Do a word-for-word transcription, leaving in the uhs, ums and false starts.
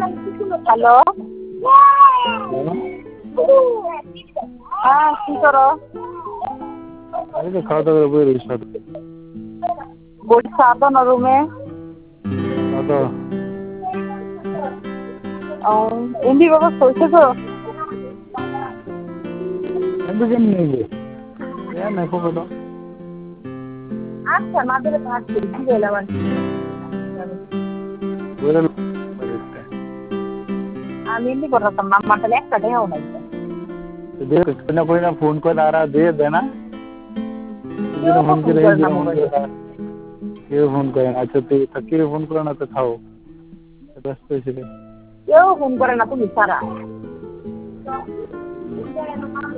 Hello হ্যাঁ কি করো? আমি তো খাওয়া দাওয়া করে বই রয়েছি সাথে। বসে আছো না রুমে? আদা ও এমনি ব্যবস্থা হয়েছে তো? এমনি কেমনি নেবে কেন এখন বেটা আচ্ছা না দিলে ভাত খেয়ে কি গেলাম আর বইরা আমি এমনি করতাম না আমার তাহলে একটা টাকাও নাই दे कोई ना कोई ना फोन को आ रहा दे देना কেউ फोन ফোন करे করে না फोन মোবাইলে करे क्यों फोन करे अच्छा तो थके फोन करो ना तो खाओ ব্যস্ত ছিল কেউ ফোন করে না তুমি ছাড়া